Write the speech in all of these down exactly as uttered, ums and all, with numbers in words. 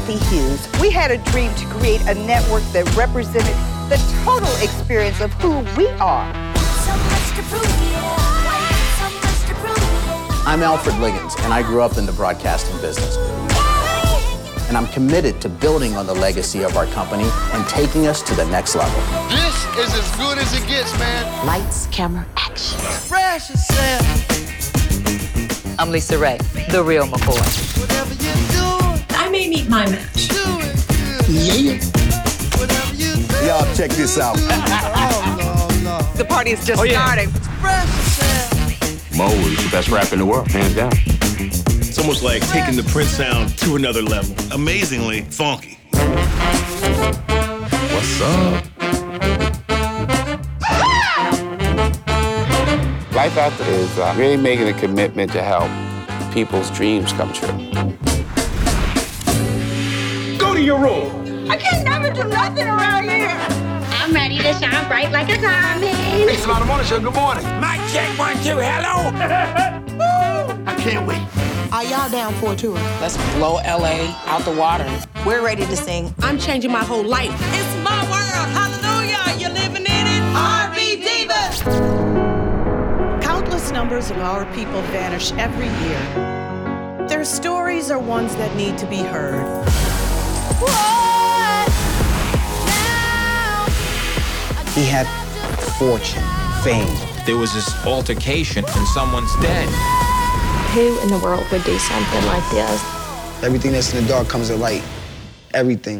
Kathy Hughes, we had a dream to create a network that represented the total experience of who we are. So much to prove, yeah. So much to prove, yeah. I'm Alfred Liggins, and I grew up in the broadcasting business. And I'm committed to building on the legacy of our company and taking us to the next level. This is as good as it gets, man. Lights, camera, action. Express yourself. I'm Lisa Ray, the real McCoy. Whatever you do, I may meet my match. do it good. Yeah. Whatever you do. Y'all check this out. Oh, no, no. The party is just Oh, yeah. starting. Express yourself. Mo is the best rapper in the world, hands down. It's almost like taking the Prince sound to another level. Amazingly funky. What's up? Life After is uh, really making a commitment to help people's dreams come true. Go to your room. I can never do nothing around here. I'm ready to shine bright like a diamond. It's about a morning show. Good morning. Mic check, one, two, hello. I can't wait. Are y'all down for a tour? Let's blow L A out the water. We're ready to sing. I'm changing my whole life. It's my world. Hallelujah. You're living in it. R V Diva. Countless numbers of our people vanish every year. Their stories are ones that need to be heard. He had fortune, fame. There was this altercation and someone's dead. Who in the world would do something like this? Everything that's in the dark comes to light. Everything.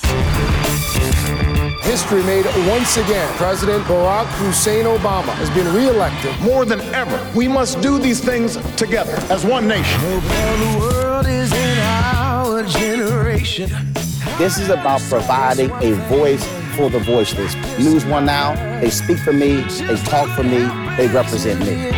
History made once again. President Barack Hussein Obama has been reelected. More than ever, we must do these things together as one nation. The world is in our generation. This is about providing a voice for the voiceless. News One Now, they speak for me, they talk for me, they represent me.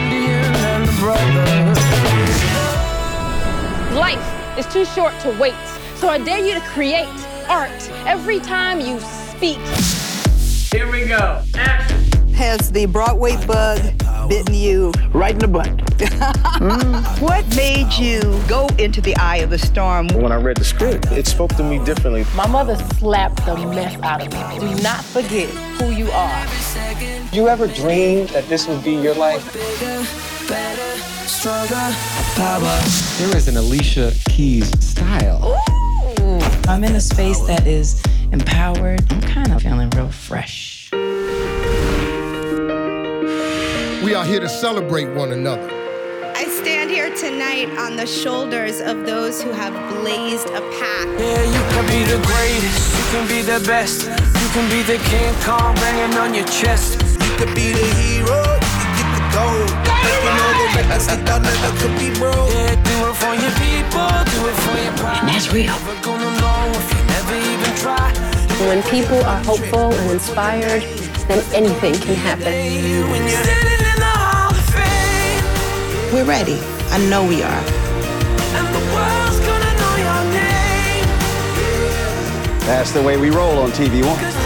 Life is too short to wait, so I dare you to create art every time you speak. Here we go. Action. Has the Broadway bug bitten you? Right in the butt. Mm. What made you go into the eye of the storm? When I read the script, it spoke to me differently. My mother slapped the mess out of me. Do not forget who you are. Did you ever dream that this would be your life? There is an Alicia Keys style. Ooh. I'm in a space that is empowered. I'm kind of feeling real fresh. We are here to celebrate one another. I stand here tonight on the shoulders of those who have blazed a path. Yeah, you can be the greatest, you can be the best. You can be the King Kong banging on your chest. You could be the hero, you can get the gold. You know the records that thought never could be broke. Yeah, do it for your people, do it for your pride. And that's real. Never gonna know if you never even try. When people are hopeful and inspired, then anything can happen. When you're standing in the Hall of Fame, We're ready. I know we are. and the world's gonna know your name. That's the way we roll on T V One.